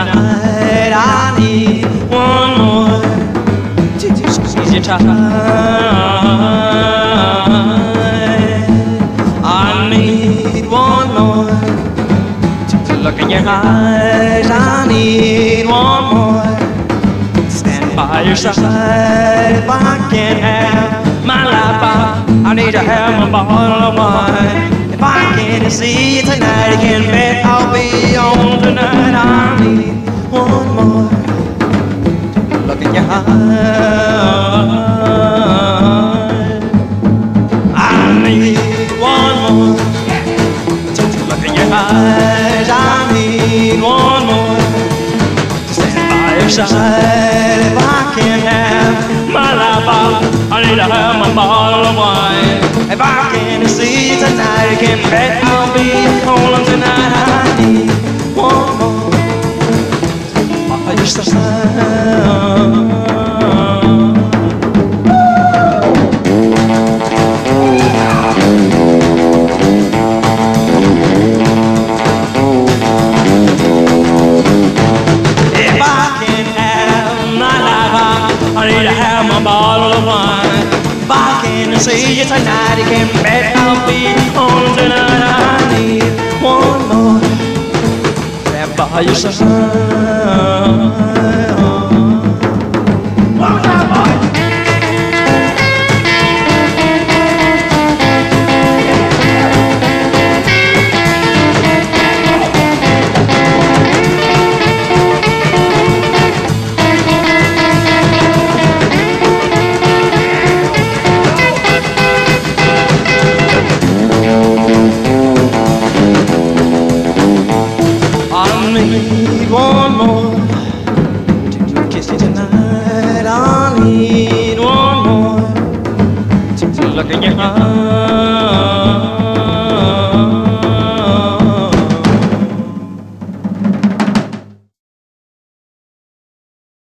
tonight. I need one more to squeeze you tight. I need one more to look in your eyes. I need one more to stand by your side. If I can't have my life, I need to have my bottle of wine. If I can't see you tonight, you can bet I'll be on tonight. I need one more to look in your eyes. I need one more to look in your eyes. I need one more to stand by your side. If I can't have my life, I need to have my bottle of wine. If I can't see you tonight, you can bet I'll be home tonight. I need one more by your side. If I can't have my life, I need to have my bottle of wine. If I can't see you tonight, you can bet I'll be home tonight. I need one more stand by your side. One more time, boy. I need one more to kiss you tonight. I need one more to look in your eyes.